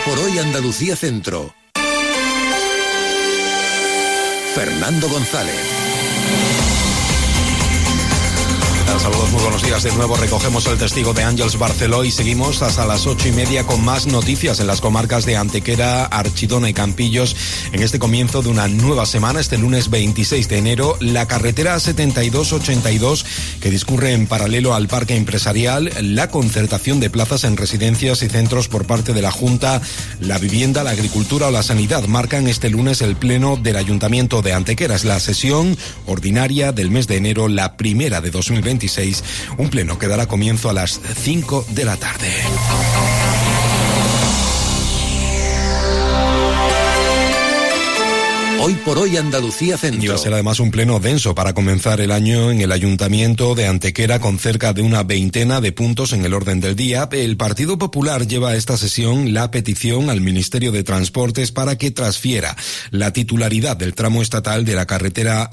por hoy Andalucía Centro. Fernando González. Saludos, muy buenos días de nuevo. Recogemos el testigo de Àngels Barceló y seguimos hasta las 8:30 con más noticias en las comarcas de Antequera, Archidona y Campillos. En este comienzo de una nueva semana, este lunes 26 de enero, la carretera 7282 que discurre en paralelo al parque empresarial, la concertación de plazas en residencias y centros por parte de la Junta, la vivienda, la agricultura o la sanidad marcan este lunes el pleno del Ayuntamiento de Antequera. Es la sesión ordinaria del mes de enero, la primera de 2026. Un pleno que dará comienzo a las 5 de la tarde. Hoy por hoy Andalucía Centro. Iba a ser además un pleno denso para comenzar el año en el Ayuntamiento de Antequera con cerca de una veintena de puntos en el orden del día. El Partido Popular lleva a esta sesión la petición al Ministerio de Transportes para que transfiera la titularidad del tramo estatal de la carretera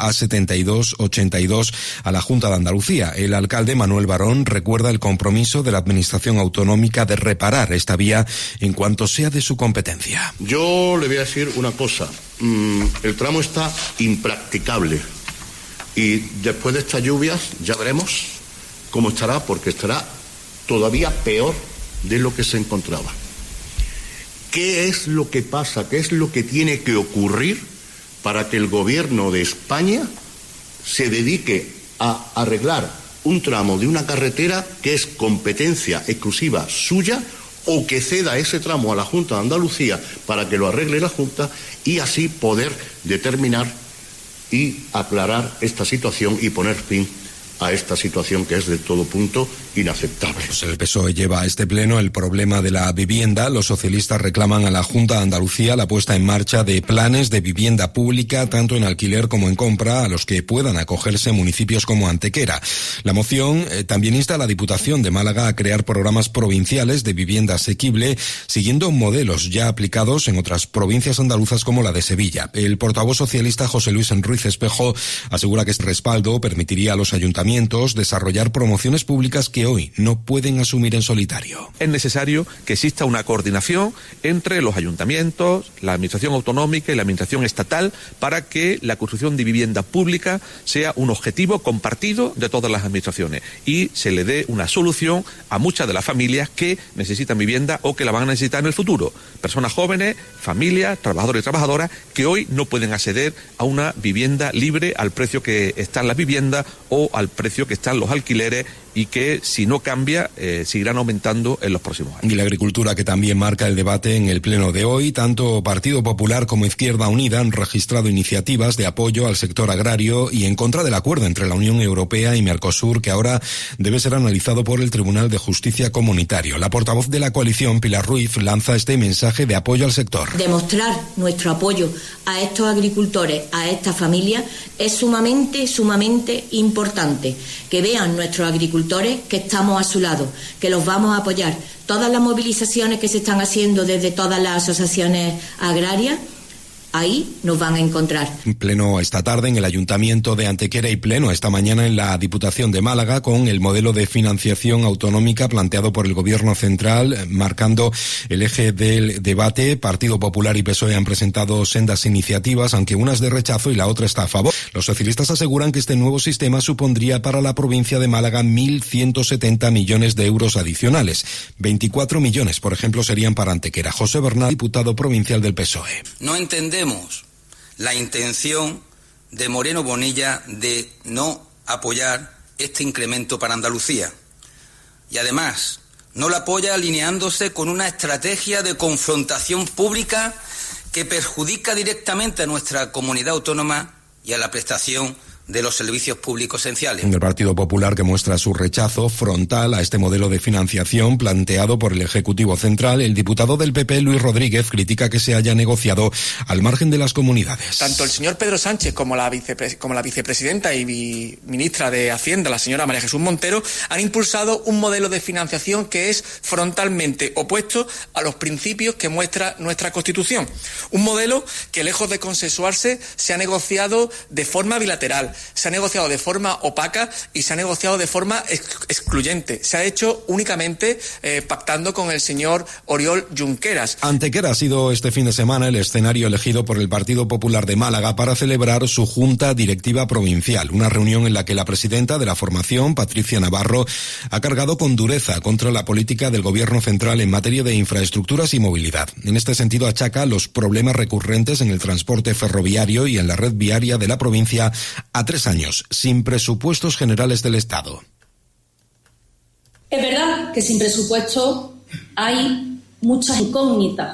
A7282 a la Junta de Andalucía. El alcalde Manuel Barón recuerda el compromiso de la Administración Autonómica de reparar esta vía en cuanto sea de su competencia. Yo le voy a decir una cosa. El tramo está impracticable y después de estas lluvias ya veremos cómo estará, porque estará todavía peor de lo que se encontraba. ¿Qué es lo que pasa? ¿Qué es lo que tiene que ocurrir para que el gobierno de España se dedique a arreglar un tramo de una carretera que es competencia exclusiva suya, o que ceda ese tramo a la Junta de Andalucía para que lo arregle la Junta y así poder determinar y aclarar esta situación y poner fin a esta situación que es de todo punto inaceptable? Pues el PSOE lleva a este pleno el problema de la vivienda. Los socialistas reclaman a la Junta de Andalucía la puesta en marcha de planes de vivienda pública, tanto en alquiler como en compra, a los que puedan acogerse municipios como Antequera. La moción también insta a la Diputación de Málaga a crear programas provinciales de vivienda asequible, siguiendo modelos ya aplicados en otras provincias andaluzas como la de Sevilla. El portavoz socialista José Luis Ruiz Espejo asegura que este respaldo permitiría a los ayuntamientos desarrollar promociones públicas que hoy no pueden asumir en solitario. Es necesario que exista una coordinación entre los ayuntamientos, la administración autonómica y la administración estatal para que la construcción de vivienda pública sea un objetivo compartido de todas las administraciones y se le dé una solución a muchas de las familias que necesitan vivienda o que la van a necesitar en el futuro. Personas jóvenes, familias, trabajadores y trabajadoras que hoy no pueden acceder a una vivienda libre al precio que están las viviendas o al precio que están los alquileres y que, si no cambia, seguirán aumentando en los próximos años. Y la agricultura, que también marca el debate en el pleno de hoy. Tanto Partido Popular como Izquierda Unida han registrado iniciativas de apoyo al sector agrario y en contra del acuerdo entre la Unión Europea y Mercosur, que ahora debe ser analizado por el Tribunal de Justicia Comunitario. La portavoz de la coalición, Pilar Ruiz, lanza este mensaje de apoyo al sector. Demostrar nuestro apoyo a estos agricultores, a estas familias, es sumamente importante. Que vean nuestros agricultores que estamos a su lado, que los vamos a apoyar. Todas las movilizaciones que se están haciendo desde todas las asociaciones agrarias, ahí nos van a encontrar. Pleno esta tarde en el Ayuntamiento de Antequera y pleno esta mañana en la Diputación de Málaga con el modelo de financiación autonómica planteado por el Gobierno central, marcando el eje del debate. Partido Popular y PSOE han presentado sendas iniciativas, aunque una es de rechazo y la otra está a favor. Los socialistas aseguran que este nuevo sistema supondría para la provincia de Málaga 1.170 millones de euros adicionales. 24 millones, por ejemplo, serían para Antequera. José Bernal, diputado provincial del PSOE. No entendemos la intención de Moreno Bonilla de no apoyar este incremento para Andalucía. Y además, no lo apoya alineándose con una estrategia de confrontación pública que perjudica directamente a nuestra comunidad autónoma y a la prestación de los servicios públicos esenciales. El Partido Popular, que muestra su rechazo frontal a este modelo de financiación planteado por el Ejecutivo Central, el diputado del PP, Luis Rodríguez, critica que se haya negociado al margen de las comunidades. Tanto el señor Pedro Sánchez como la vicepresidenta y ministra de Hacienda, la señora María Jesús Montero, han impulsado un modelo de financiación que es frontalmente opuesto a los principios que muestra nuestra Constitución. Un modelo que, lejos de consensuarse, se ha negociado de forma bilateral, se ha negociado de forma opaca y se ha negociado de forma excluyente. Se ha hecho únicamente pactando con el señor Oriol Junqueras. Antequera ha sido este fin de semana el escenario elegido por el Partido Popular de Málaga para celebrar su Junta Directiva Provincial, una reunión en la que la presidenta de la formación, Patricia Navarro, ha cargado con dureza contra la política del Gobierno central en materia de infraestructuras y movilidad. En este sentido, achaca los problemas recurrentes en el transporte ferroviario y en la red viaria de la provincia a 3 años, sin presupuestos generales del Estado. Es verdad que sin presupuesto hay muchas incógnitas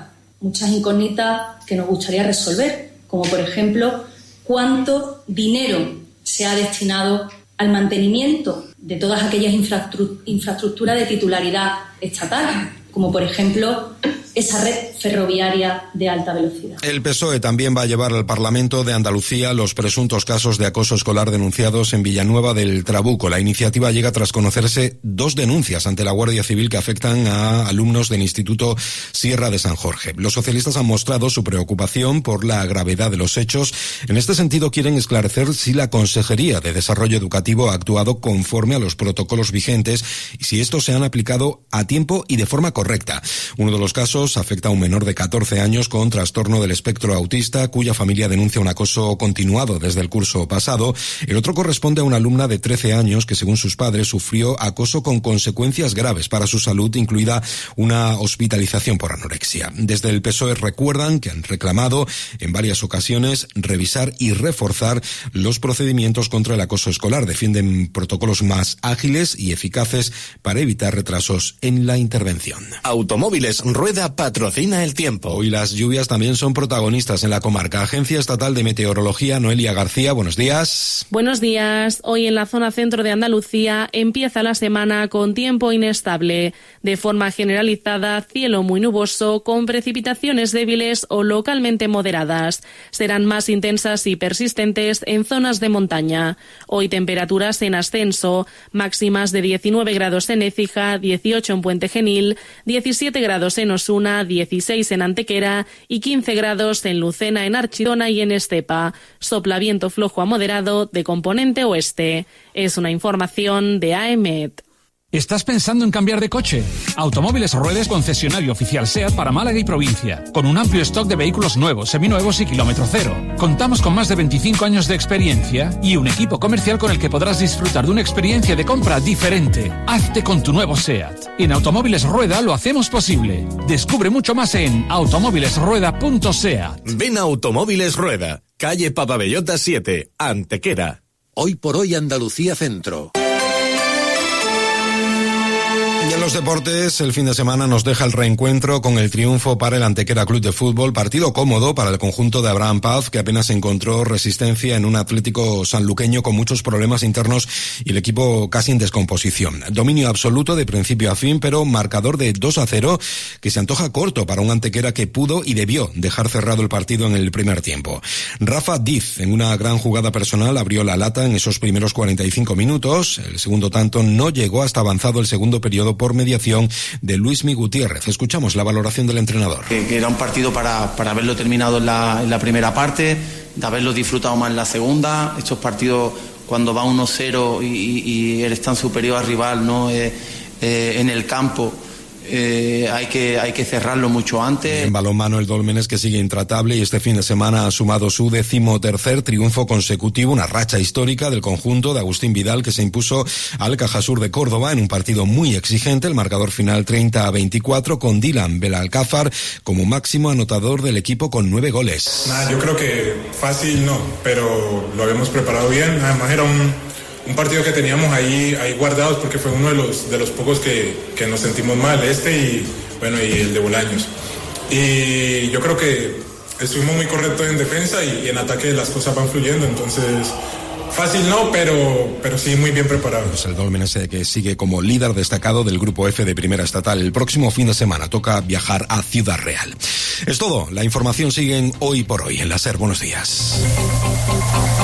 que nos gustaría resolver, como por ejemplo, cuánto dinero se ha destinado al mantenimiento de todas aquellas infraestructuras de titularidad estatal, como por ejemplo esa red ferroviaria de alta velocidad. El PSOE también va a llevar al Parlamento de Andalucía los presuntos casos de acoso escolar denunciados en Villanueva del Trabuco. La iniciativa llega tras conocerse 2 denuncias ante la Guardia Civil que afectan a alumnos del Instituto Sierra de San Jorge. Los socialistas han mostrado su preocupación por la gravedad de los hechos. En este sentido, quieren esclarecer si la Consejería de Desarrollo Educativo ha actuado conforme a los protocolos vigentes y si estos se han aplicado a tiempo y de forma correcta. Uno de los casos afecta a un menor de 14 años con trastorno del espectro autista, cuya familia denuncia un acoso continuado desde el curso pasado. El otro corresponde a una alumna de 13 años que, según sus padres, sufrió acoso con consecuencias graves para su salud, incluida una hospitalización por anorexia. Desde el PSOE recuerdan que han reclamado en varias ocasiones revisar y reforzar los procedimientos contra el acoso escolar. Defienden protocolos más ágiles y eficaces para evitar retrasos en la intervención. Automóviles Rueda patrocina el tiempo. Hoy las lluvias también son protagonistas en la comarca. Agencia Estatal de Meteorología, Noelia García, buenos días. Buenos días. Hoy en la zona centro de Andalucía empieza la semana con tiempo inestable. De forma generalizada, cielo muy nuboso, con precipitaciones débiles o localmente moderadas. Serán más intensas y persistentes en zonas de montaña. Hoy temperaturas en ascenso, máximas de 19 grados en Écija, 18 en Puente Genil, 17 grados en Osuna, 16 en Antequera y 15 grados en Lucena, en Archidona y en Estepa. Sopla viento flojo a moderado de componente oeste. Es una información de AEMET. ¿Estás pensando en cambiar de coche? Automóviles Ruedas, concesionario oficial SEAT para Málaga y provincia, con un amplio stock de vehículos nuevos, seminuevos y kilómetro cero. Contamos con más de 25 años de experiencia y un equipo comercial con el que podrás disfrutar de una experiencia de compra diferente. Hazte con tu nuevo SEAT. En Automóviles Rueda lo hacemos posible. Descubre mucho más en automóvilesrueda.seat. Ven a Automóviles Rueda, calle Papabellota 7, Antequera. Hoy por hoy Andalucía Centro. Y en los deportes, el fin de semana nos deja el reencuentro con el triunfo para el Antequera Club de Fútbol, partido cómodo para el conjunto de Abraham Paz, que apenas encontró resistencia en un Atlético sanluqueño con muchos problemas internos y el equipo casi en descomposición. Dominio absoluto de principio a fin, pero marcador de 2-0, que se antoja corto para un Antequera que pudo y debió dejar cerrado el partido en el primer tiempo. Rafa Diz, en una gran jugada personal, abrió la lata en esos primeros 45 minutos. El segundo tanto no llegó hasta avanzado el segundo periodo por mediación de Luismi Gutiérrez. Escuchamos la valoración del entrenador. Que era un partido para haberlo terminado en la primera parte, de haberlo disfrutado más en la segunda. Estos partidos, cuando va 1-0 y eres tan superior al rival, ¿no? En el campo, hay que cerrarlo mucho antes. En balonmano, el Dólmenes, que sigue intratable y este fin de semana ha sumado su 13º triunfo consecutivo, una racha histórica del conjunto de Agustín Vidal, que se impuso al Cajasur de Córdoba en un partido muy exigente. El marcador final 30-24, con Dylan Belalcázar como máximo anotador del equipo con 9 goles. Yo creo que fácil no, pero lo habíamos preparado bien. Además era un partido que teníamos ahí guardados, porque fue uno de los pocos que nos sentimos mal, y el de Bolaños. Y yo creo que estuvimos muy correctos en defensa y en ataque las cosas van fluyendo, entonces fácil no, pero sí muy bien preparados. Pues el Dólmenes, que sigue como líder destacado del Grupo F de Primera Estatal. El próximo fin de semana toca viajar a Ciudad Real. Es todo, la información sigue en Hoy por Hoy en la SER. Buenos días.